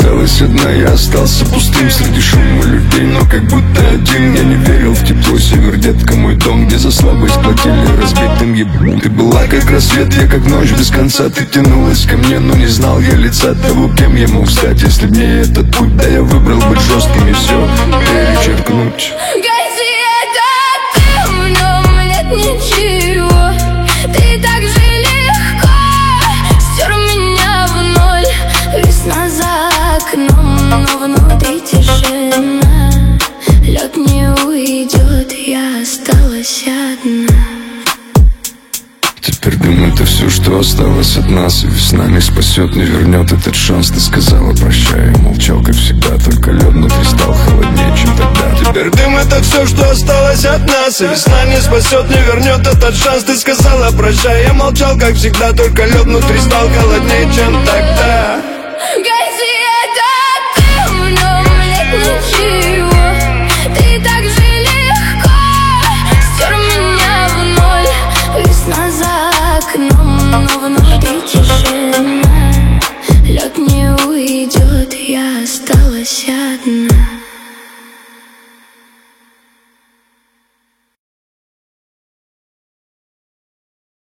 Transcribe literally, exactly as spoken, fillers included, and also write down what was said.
осталась одна. Я остался пустым среди шума людей, но как будто один. Я не верил в тепло, север, детка, мой дом, где за слабость платили разбитым ебым. Ты была как рассвет, я как ночь без конца. Ты тянулась ко мне, но не знал я лица того, кем я мог стать, если б не этот путь. Да я выбрал быть жестким и все перечеркнуть. Ничего, ты так же легко стер меня в ноль. Весна за окном, но внутри тишина. Лед не уйдет, я осталась одна. Теперь думаю, это все, что осталось от нас. И весна не спасет, не вернет этот шанс. Ты сказала прощай, я молчал, как всегда. Только лед внутри стал холоднее, чем тогда. Теперь дым — это все, что осталось от нас. И весна не спасет, не вернет этот шанс. Ты сказала прощай, я молчал, как всегда. Только лед внутри стал холоднее, чем тогда.